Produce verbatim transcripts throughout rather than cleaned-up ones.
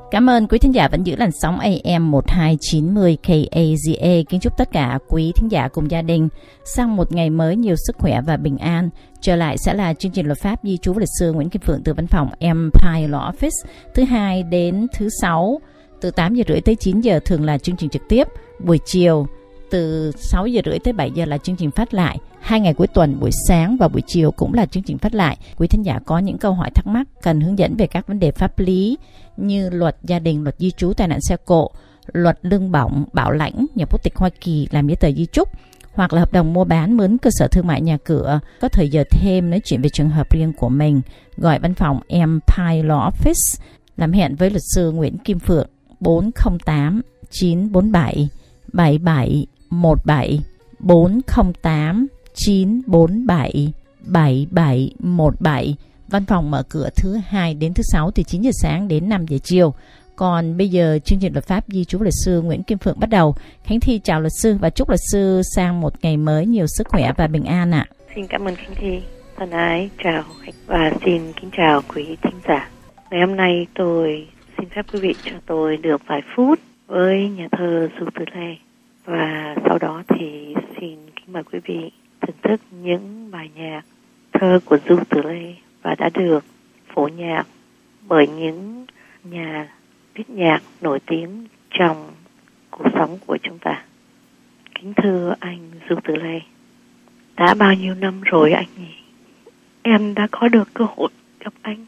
Cảm ơn quý thính giả vẫn giữ làn sóng a em một hai chín không K A Z A. Kính chúc tất cả quý thính giả cùng gia đình sang một ngày mới nhiều sức khỏe và bình an. Trở lại sẽ là chương trình luật pháp di trú và luật sư Nguyễn Kim Phượng từ văn phòng Empire Law Office, thứ hai đến thứ sáu từ tám giờ rưỡi tới chín giờ thường là chương trình trực tiếp. Buổi chiều từ sáu giờ rưỡi tới bảy giờ là chương trình phát lại. Hai ngày cuối tuần buổi sáng và buổi chiều cũng là chương trình phát lại. Quý thính giả có những câu hỏi thắc mắc cần hướng dẫn về các vấn đề pháp lý như luật gia đình, luật di trú, tai nạn xe cộ, luật lương bổng, bảo lãnh, nhập quốc tịch Hoa Kỳ, làm giấy tờ di chúc, hoặc là hợp đồng mua bán, mướn cơ sở thương mại nhà cửa, có thời giờ thêm nói chuyện về trường hợp riêng của mình, gọi văn phòng Empire Law Office, làm hẹn với luật sư Nguyễn Kim Phượng bốn không tám chín bốn bảy bảy bảy một bảy bốn không tám chín bốn bảy bảy bảy một bảy. Văn phòng mở cửa thứ hai đến thứ sáu từ chín giờ sáng đến năm giờ chiều. Còn bây giờ chương trình luật pháp di trú luật sư Nguyễn Kim Phượng bắt đầu. Khánh Thi chào luật sư và chúc luật sư sang một ngày mới nhiều sức khỏe và bình an ạ. Xin cảm ơn Khánh Thi. Thân ái chào và xin kính chào quý thính giả. Ngày hôm nay tôi xin phép quý vị cho tôi được vài phút với nhà thơ Du Tử Lê. Và sau đó thì xin kính mời quý vị thưởng thức những bài nhạc thơ của Du Tử Lê và đã được phổ nhạc bởi những nhà viết nhạc nổi tiếng trong cuộc sống của chúng ta. Kính thưa anh Du Tử Lê, đã bao nhiêu năm rồi anh nhỉ? Em đã có được cơ hội gặp anh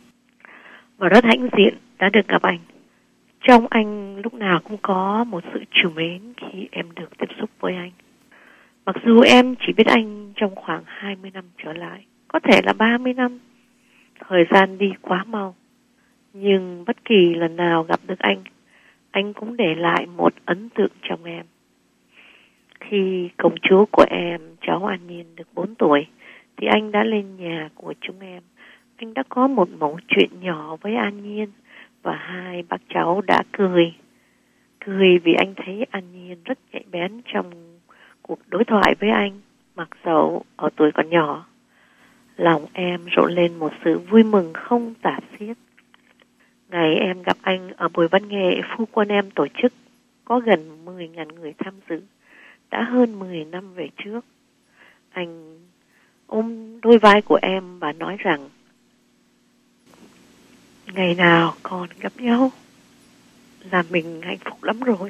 và rất hãnh diện đã được gặp anh. Trong anh lúc nào cũng có một sự trìu mến khi em được tiếp xúc với anh. Mặc dù em chỉ biết anh trong khoảng hai mươi năm trở lại, có thể là ba mươi năm, thời gian đi quá mau. Nhưng bất kỳ lần nào gặp được anh, anh cũng để lại một ấn tượng trong em. Khi công chúa của em, cháu An Nhiên được bốn tuổi, thì anh đã lên nhà của chúng em. Anh đã có một mẩu chuyện nhỏ với An Nhiên và hai bác cháu đã cười. Cười vì anh thấy An Nhiên rất nhạy bén trong cuộc đối thoại với anh, mặc dầu ở tuổi còn nhỏ. Lòng em rộn lên một sự vui mừng không tả xiết. Ngày em gặp anh ở buổi văn nghệ phu quân em tổ chức, có gần mười nghìn người tham dự, đã hơn mười năm về trước. Anh ôm đôi vai của em và nói rằng, ngày nào còn gặp nhau là mình hạnh phúc lắm rồi.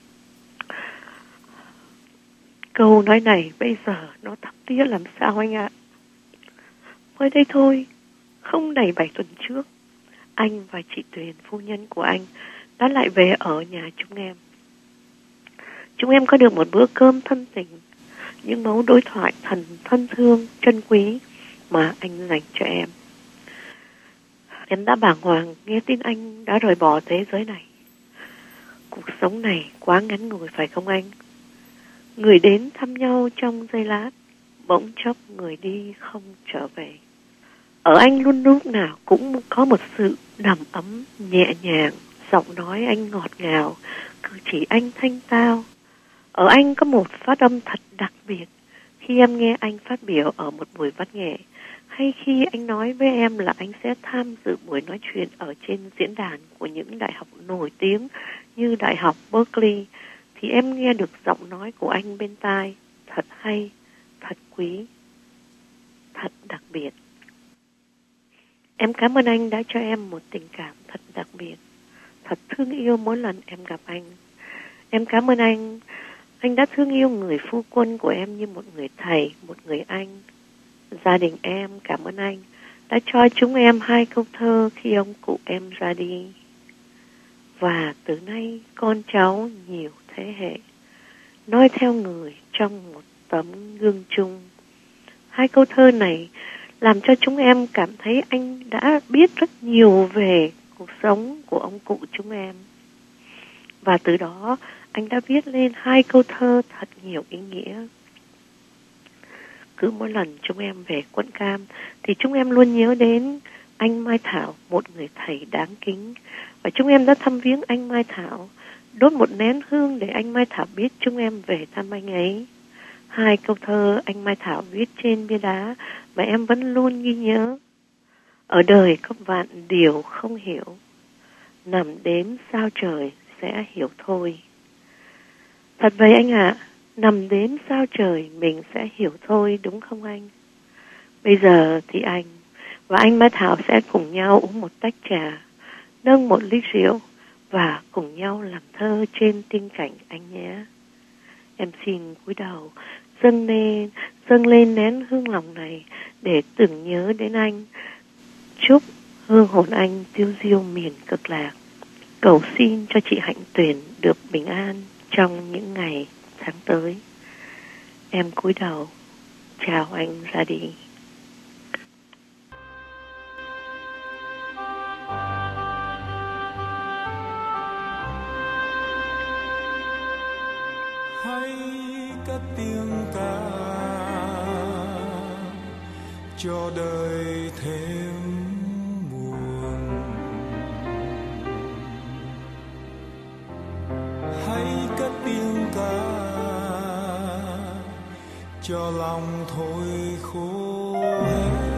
Câu nói này bây giờ nó thắm thiết làm sao anh ạ. Mới đây thôi, không đầy bảy tuần trước, anh và chị Tuyền, phu nhân của anh, đã lại về ở nhà chúng em. Chúng em có được một bữa cơm thân tình, những mẫu đối thoại thần thân thương, trân quý mà anh dành cho em. Em đã bàng hoàng nghe tin anh đã rời bỏ thế giới này. Cuộc sống này quá ngắn ngủi phải không anh? Người đến thăm nhau trong giây lát, bỗng chốc người đi không trở về. Ở anh luôn lúc nào cũng có một sự đầm ấm, nhẹ nhàng, giọng nói anh ngọt ngào, cử chỉ anh thanh tao. Ở anh có một phát âm thật đặc biệt khi em nghe anh phát biểu ở một buổi văn nghệ, hay khi anh nói với em là anh sẽ tham dự buổi nói chuyện ở trên diễn đàn của những đại học nổi tiếng như Đại học Berkeley, thì em nghe được giọng nói của anh bên tai, thật hay, thật quý, thật đặc biệt. Em cảm ơn anh đã cho em một tình cảm thật đặc biệt, thật thương yêu mỗi lần em gặp anh. Em cảm ơn anh, anh đã thương yêu người phu quân của em như một người thầy, một người anh. Gia đình em cảm ơn anh đã cho chúng em hai câu thơ khi ông cụ em ra đi. Và từ nay con cháu nhiều thế hệ nói theo người trong một tấm gương chung. Hai câu thơ này làm cho chúng em cảm thấy anh đã biết rất nhiều về cuộc sống của ông cụ chúng em. Và từ đó anh đã viết lên hai câu thơ thật nhiều ý nghĩa. Cứ mỗi lần chúng em về Quận Cam thì chúng em luôn nhớ đến anh Mai Thảo, một người thầy đáng kính. Và chúng em đã thăm viếng anh Mai Thảo, đốt một nén hương để anh Mai Thảo biết chúng em về thăm anh ấy. Hai câu thơ anh Mai Thảo viết trên bia đá mà em vẫn luôn ghi nhớ. Ở đời có vạn điều không hiểu, nằm đếm sao trời sẽ hiểu thôi. Thật vậy anh ạ, à, nằm đếm sao trời mình sẽ hiểu thôi, đúng không anh? Bây giờ thì anh và anh Mai Thảo sẽ cùng nhau uống một tách trà, nâng một ly rượu và cùng nhau làm thơ trên tinh cảnh anh nhé. Em xin cúi đầu dâng lên, dâng lên nén hương lòng này để tưởng nhớ đến anh. Chúc hương hồn anh tiêu diêu miền cực lạc. Cầu xin cho chị Hạnh Tuyền được bình an trong những ngày tháng tới. Em cúi đầu chào anh ra đi. Hãy cất tiếng ca cho đời thêm buồn. Hãy cất tiếng ca cho lòng thôi khô héo.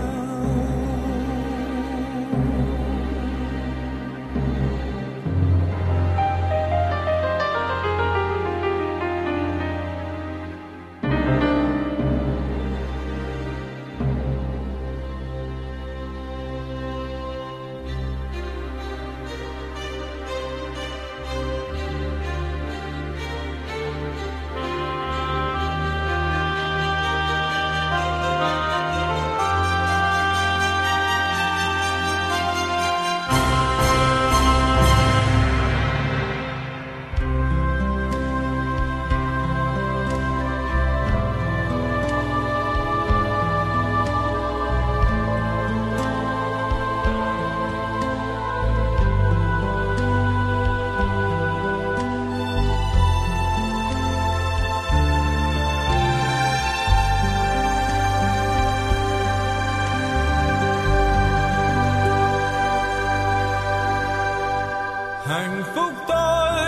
Hạnh phúc tôi,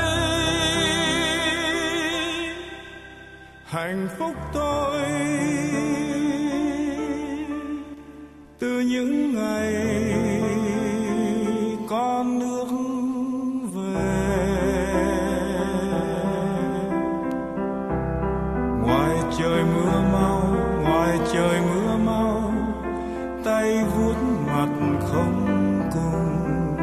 hạnh phúc tôi từ những ngày con nước về. Ngoài trời mưa mau, ngoài trời mưa mau, tay vuốt mặt không cùng.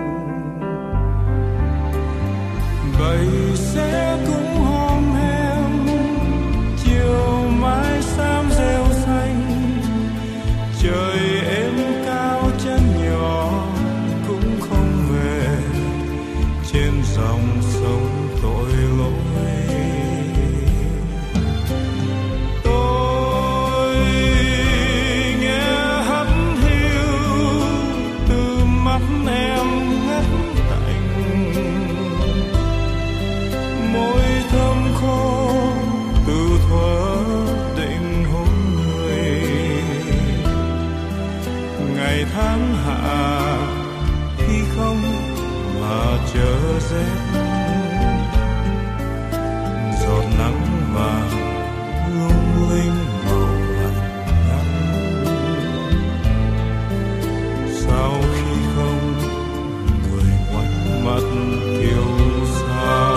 Bầy sẽ cũng hom hem chiều mái xám rêu xanh, trời êm cao chân nhỏ cũng không về trên dòng sông tội lỗi. Tôi nghe hắt hiu từ mắt em ngất lạnh, môi thơm khô từ thuở định hôn người. Ngày tháng hạ khi không mà chờ rét, giọt nắng vàng lung linh màu hạnh ngắn. Sao khi không người ngoảnh mặt kiêu sa.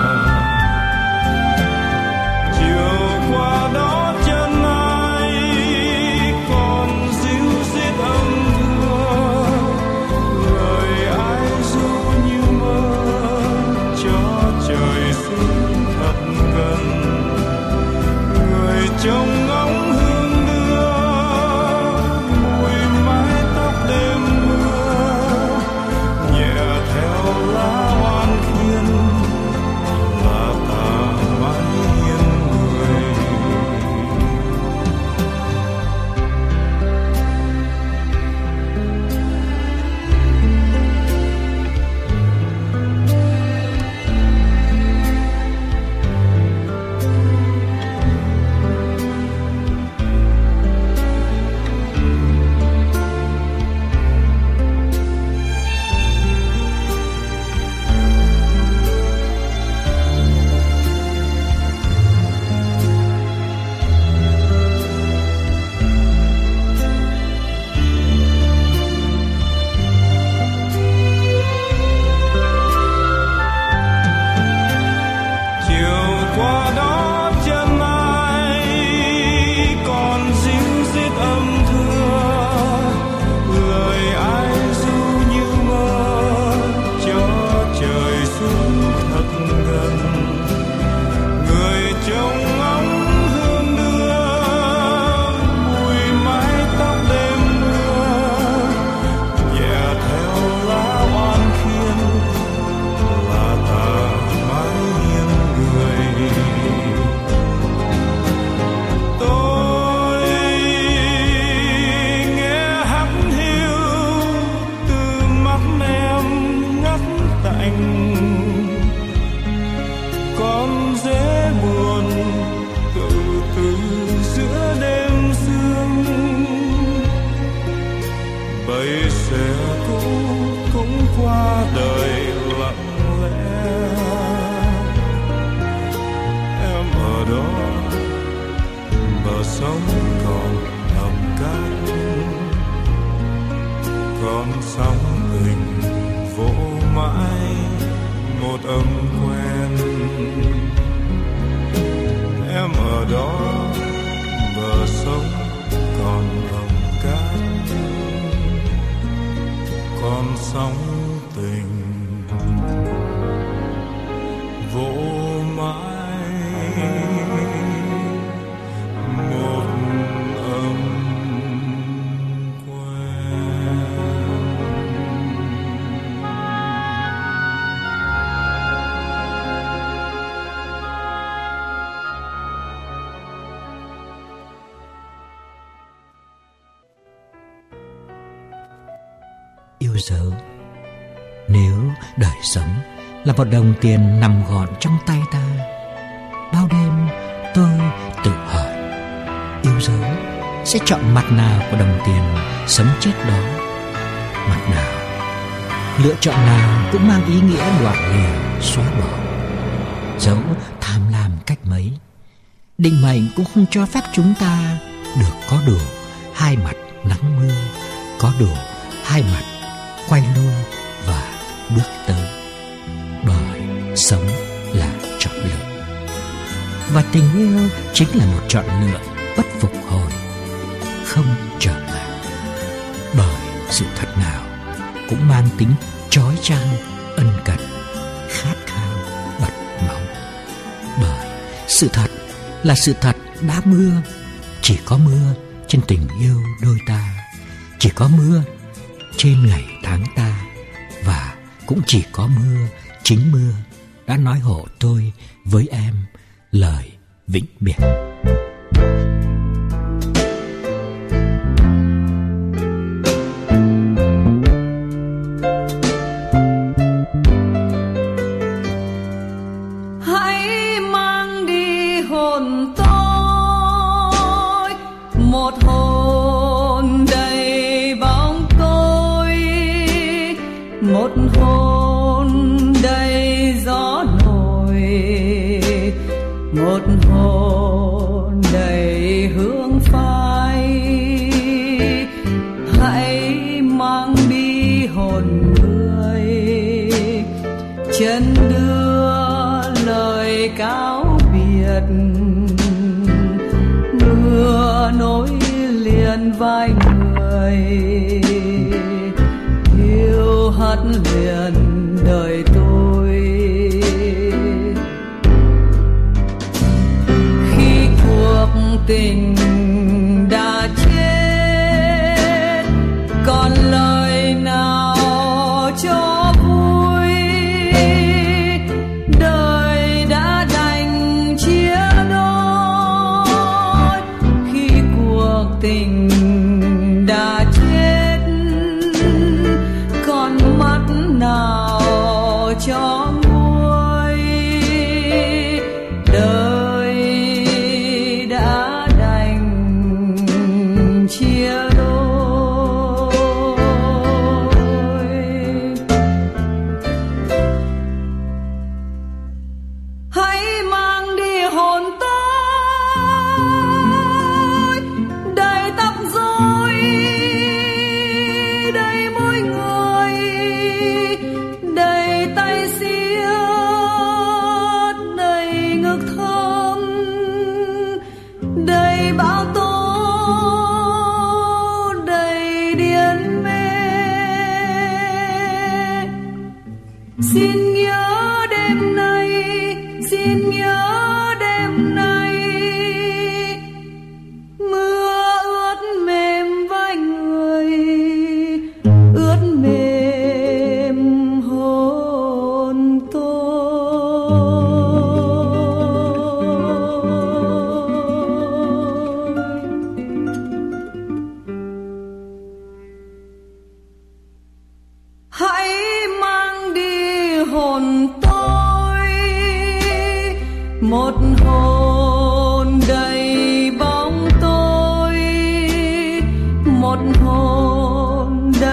Qua đó chân ai còn díu dít âm thưa, lời ai ru như mơ bầy xe cũ cũng qua đời lặng lẽ. Em ở đó, bờ sông còn thầm cát, con sóng hình vỗ mãi một âm quen. Em ở đó, bờ sông còn thầm cát, con sóng tình vỗ mãi một âm quen. Yêu dấu, nếu đời sống là một đồng tiền nằm gọn trong tay ta, bao đêm tôi tự hỏi, yêu dấu sẽ chọn mặt nào của đồng tiền sống chết đó? Mặt nào? Lựa chọn nào cũng mang ý nghĩa đoạn lìa, xóa bỏ. Dẫu tham lam cách mấy, định mệnh cũng không cho phép chúng ta được có đủ hai mặt nắng mưa, có đủ hai mặt quay lui và bước tới. Bởi sống là chọn lựa, và tình yêu chính là một chọn lựa bất phục hồi, không trở lại. Bởi sự thật nào cũng mang tính chói chang, ân cần, khát khao, bật máu. Bởi sự thật là sự thật đã mưa, chỉ có mưa trên tình yêu đôi ta, chỉ có mưa trên ngày tháng ta, và cũng chỉ có mưa, chính mưa đã nói hộ tôi với em lời vĩnh biệt. Hãy mang đi hồn tôi, một hồn đầy bóng tối, một hồn đầy gió nổi, một hồn đầy hương phai. Hãy mang đi hồn người, chân đưa lời cáo biệt, mưa nối liền vai người, yêu hắt liền đời tôi. Khi cuộc tình đã chết, còn lời nào cho vui, đời đã đành chia đôi. Khi cuộc tình đã chết, còn mắt nào cho nguôi, đời đã đành chia đôi. Hãy mang đi hồn tôi, đầy tóc rối, đầy môi người, đầy tay xiết, đầy ngực thơm, đầy bão tố, đầy điên mê. Xin nhớ đêm nay, xin nhớ đêm nay, mưa ướt mềm vai người, ướt mềm hồn tôi. Hãy mang đi hồn tôi, một hồn đầy bóng tối, một hồn đầy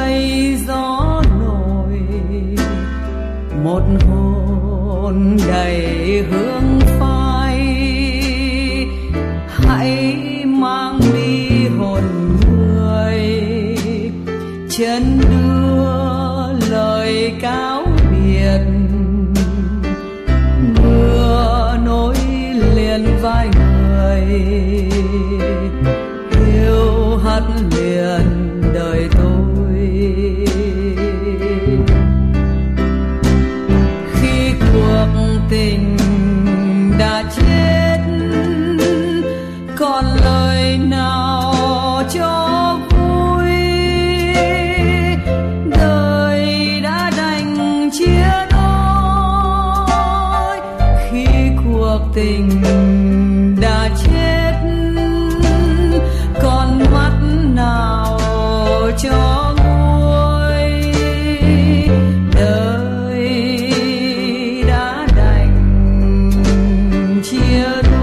chân đưa lời cáo biệt, mưa nối liền vai người, hiu hắt liền đời tôi. Khi cuộc tình đã chết, còn lời nào cho vui, đời đã đành chia đôi. Khi cuộc tình đã chết, còn mắt nào cho nguôi, đời đã đành chia đôi.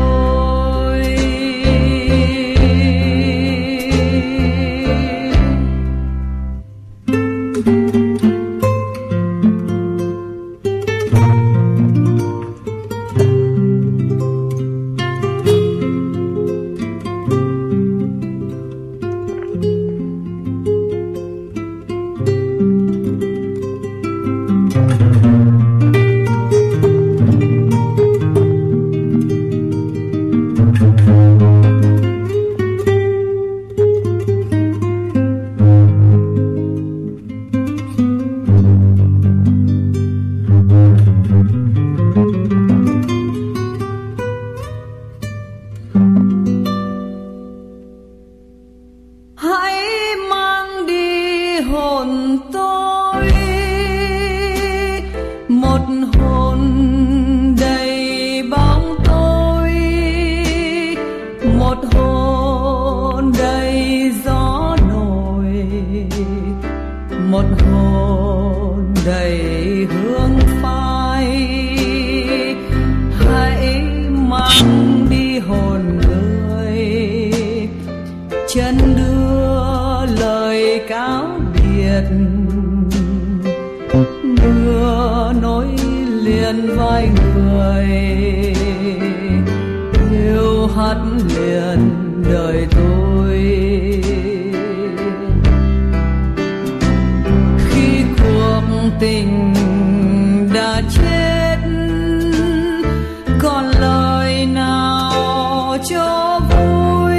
Chân đưa lời cáo biệt, mưa nối liền vai người, hiu hắt liền đời tôi. Khi cuộc tình đã chết, còn lời nào cho vui,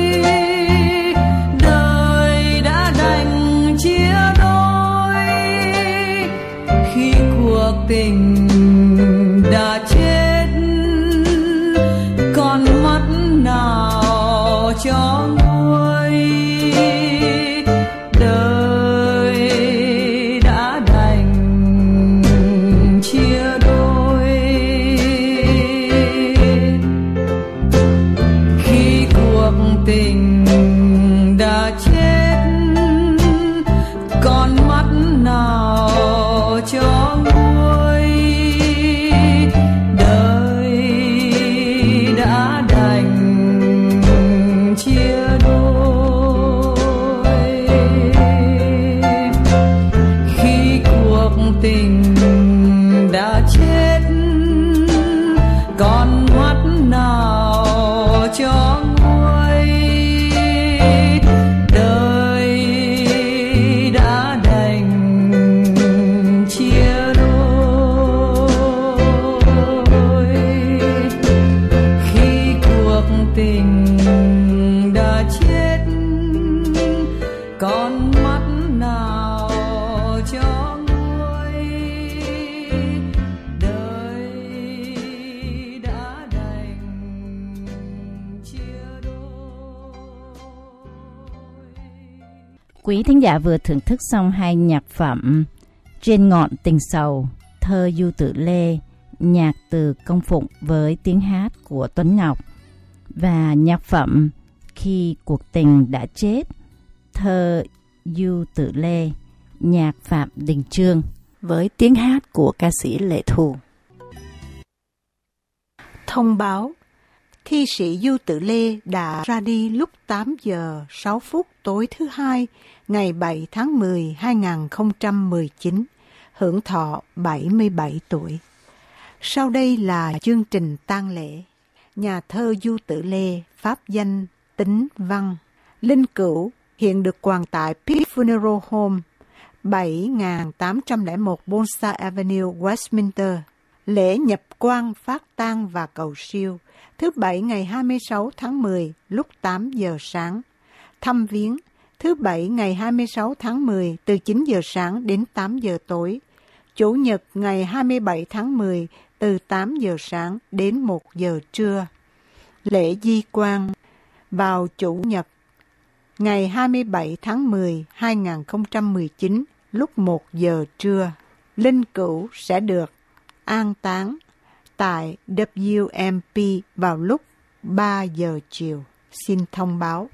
đời đã đành chia đôi. Khi cuộc tình đã chết, còn mắt nào cho nguôi, đời đã đành chia đôi. Khi cuộc tình đã chết, còn mắt nào cho nguôi, đời đã đành chia đôi. Khi cuộc tình đã chết, còn mắt nào cho nguôi, đời đã đành chia đôi. Khi cuộc tình đã chết, còn mắt nào cho nguôi, đời đã đành chia đôi. Quý thính giả vừa thưởng thức xong hai nhạc phẩm Trên ngọn tình sầu, thơ Du Tử Lê, nhạc từ Công Phụng với tiếng hát của Tuấn Ngọc, và nhạc phẩm Khi cuộc tình đã chết, thơ Du Tử Lê, nhạc Phạm Đình Chương với tiếng hát của ca sĩ Lệ Thu. Thông báo: thi sĩ Du Tử Lê đã ra đi lúc tám giờ sáu phút tối thứ hai, ngày bảy tháng mười năm hai nghìn không trăm mười chín, hưởng thọ bảy mươi bảy tuổi. Sau đây là chương trình tang lễ. Nhà thơ Du Tử Lê, pháp danh Tính Văn, linh cữu hiện được quàn tại Peak Funeral Home, bảy nghìn tám trăm lẻ một Bonsall Avenue, Westminster. Lễ nhập quan, phát tang và cầu siêu thứ Bảy ngày hai mươi sáu tháng mười lúc tám giờ sáng. Thăm viếng thứ Bảy ngày hai mươi sáu tháng mười từ chín giờ sáng đến tám giờ tối. Chủ nhật ngày hai mươi bảy tháng mười từ tám giờ sáng đến một giờ trưa. Lễ di quan vào Chủ nhật ngày hai mươi bảy tháng mười hai nghìn không trăm mười chín lúc một giờ trưa. Linh cữu sẽ được an táng tại W M P vào lúc ba giờ chiều. Xin thông báo.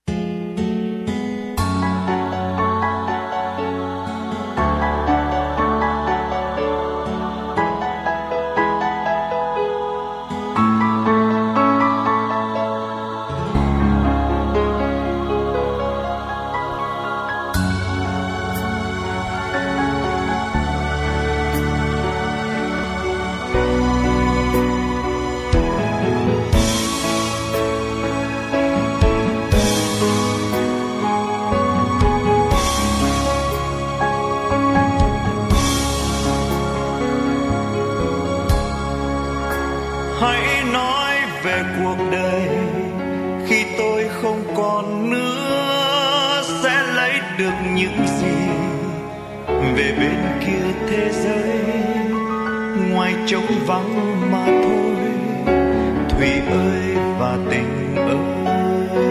Hãy nói về cuộc đời khi tôi không còn nữa, sẽ lấy được những gì về bên kia thế giới, ngoài trống vắng mà thôi. Thủy ơi và tình ơi,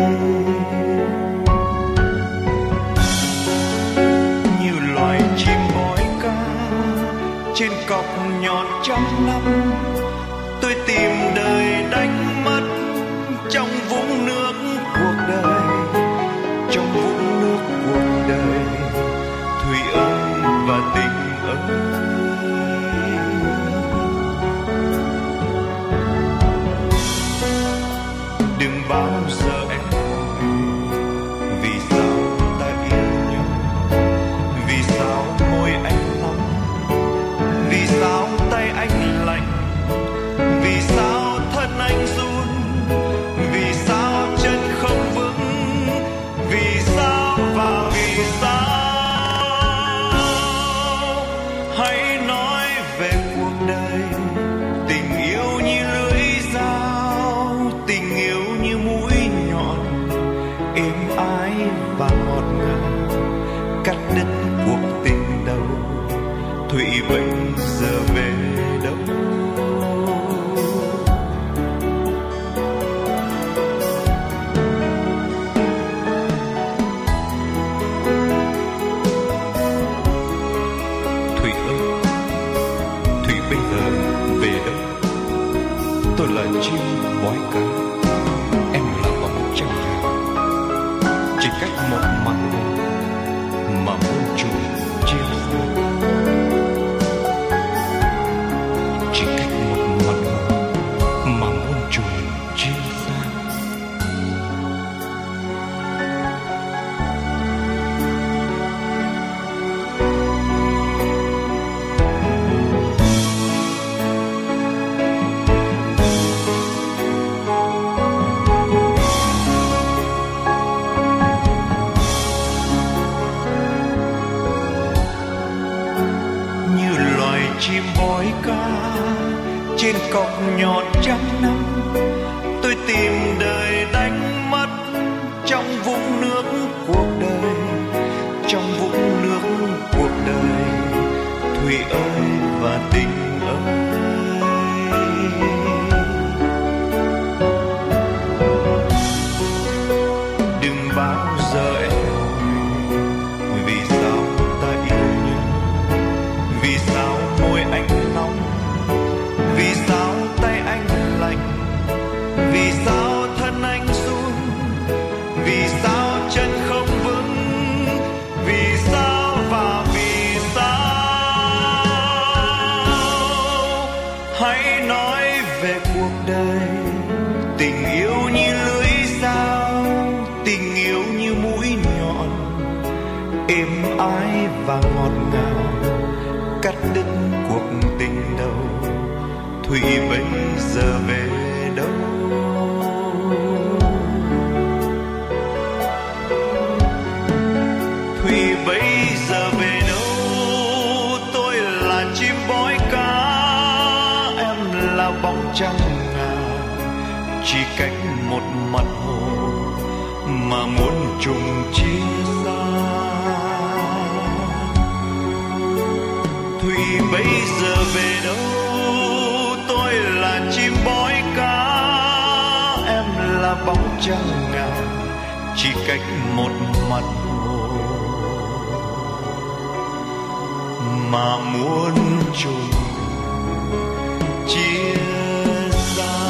như loài chim bói ca trên cọc nhọn trăm năm, tôi tìm đời đánh mất trong vũng nước cuộc đời, trong vũng nước cuộc đời. Thủy ơi và tình ơi, đừng bao giờ em hỏi vì sao ta yêu nhau, vì sao môi anh nóng, vì sao tay anh lạnh, vì sao thân anh run, vì sao chân không vững, vì sao và vì sao. Hãy nói về cuộc đời, tình yêu như lưỡi dao, tình yêu như mũi nhọn, êm ái và ngọt ngào, cắt đứt cuộc tình đầu. Thủy bây giờ về đâu? Tôi là chim bói cá, em là bóng trăng vàng, chỉ cách một mặt mà muôn trùng chia xa, chỉ cách một mặt mà muôn trùng chia xa. Chim bói ca trên cọc nhọn trăm năm, tôi tìm đời đánh mất trong vũng nước cuộc đời, trong vũng nước cuộc đời. Thủy ơi và tình ơi, đừng bao giờ em hỏi vì sao ta yêu nhau, vì sao môi anh nóng, vì sao tay anh lạnh, vì sao thân anh run, vì sao chân không vững, vì sao và vì sao. Hãy nói về cuộc đời, tình yêu như lưỡi dao, tình yêu như mũi nhọn, êm ái và ngọt ngào, cắt đứt cuộc tình đầu. Thủy bây giờ về đâu? trăng ngà, chỉ cách một mặt hồ mà muốn trùng chia xa. Thủy bây giờ về đâu, tôi là chim bói cá, em là bóng trăng ngà, chỉ cách một mặt hồ mà muốn trùng chia xa.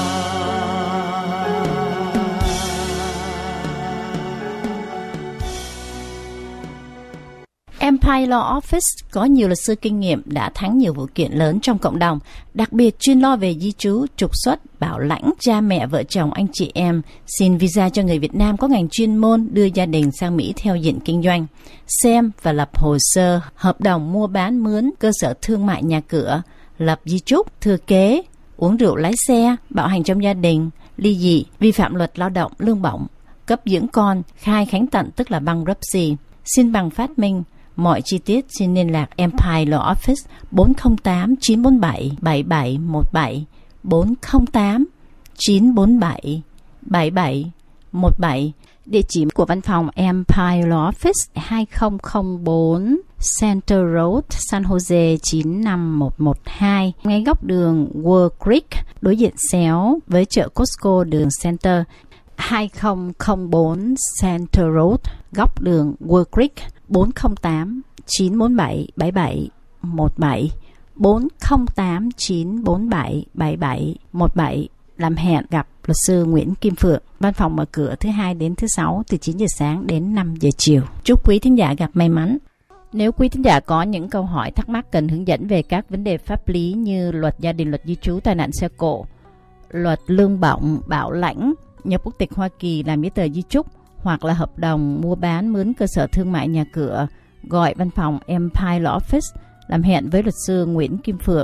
Empire Law Office có nhiều luật sư kinh nghiệm đã thắng nhiều vụ kiện lớn trong cộng đồng, đặc biệt chuyên lo về di trú, trục xuất, bảo lãnh, cha mẹ, vợ chồng, anh chị em, xin visa cho người Việt Nam có ngành chuyên môn đưa gia đình sang Mỹ theo diện kinh doanh, xem và lập hồ sơ, hợp đồng mua bán mướn, cơ sở thương mại nhà cửa, lập di chúc, thừa kế, uống rượu lái xe, bạo hành trong gia đình, ly dị, vi phạm luật lao động, lương bổng, cấp dưỡng con, khai khánh tận tức là bankruptcy, xin bằng phát minh. Mọi chi tiết xin liên lạc Empire Law Office bốn không tám chín bốn bảy bảy bảy một bảy, bốn không tám chín bốn bảy bảy bảy một bảy. Địa chỉ của văn phòng Empire Law Office hai không không bốn Center Road, San Jose chín năm một một hai, ngay góc đường World Creek, đối diện xéo với chợ Costco đường Center. Hai không không bốn Center Road, góc đường World Creek, bốn không tám chín bốn bảy bảy bảy một bảy, bốn không tám chín bốn bảy bảy bảy một bảy. Làm hẹn gặp luật sư Nguyễn Kim Phượng. Văn phòng mở cửa thứ hai đến thứ sáu từ chín giờ sáng đến năm giờ chiều. Chúc quý thính giả gặp may mắn. Nếu quý thính giả có những câu hỏi thắc mắc cần hướng dẫn về các vấn đề pháp lý như luật gia đình, luật di trú, tai nạn xe cộ, luật lương bổng, bảo lãnh, nhập quốc tịch Hoa Kỳ, làm giấy tờ di chúc hoặc là hợp đồng mua bán mướn cơ sở thương mại nhà cửa, gọi văn phòng Empire Law Office. Làm hẹn với luật sư Nguyễn Kim Phượng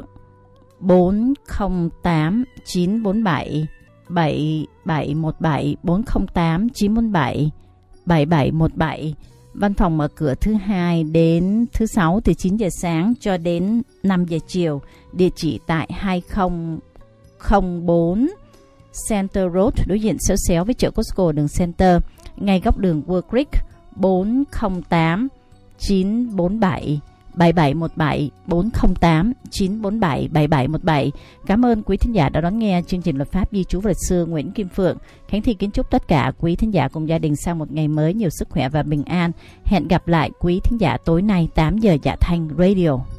bốn không tám chín bốn bảy bảy bảy một bảy, bốn không tám chín bốn bảy bảy bảy một bảy. Văn phòng mở cửa thứ hai đến thứ sáu từ chín giờ sáng cho đến năm giờ chiều. Địa chỉ tại hai không không bốn Center Road, đối diện xéo xéo với chợ Costco đường Center, ngay góc đường World Creek, bốn không tám chín bốn bảy bảy bảy một bảy, bốn không tám chín bốn bảy bảy bảy một bảy. Cảm ơn quý thính giả đã đón nghe chương trình Luật pháp di trú và luật sư Nguyễn Kim Phượng. Khánh Thi kính chúc tất cả quý thính giả cùng gia đình sang một ngày mới nhiều sức khỏe và bình an. Hẹn gặp lại quý thính giả tối nay tám giờ Dạ Thanh Radio.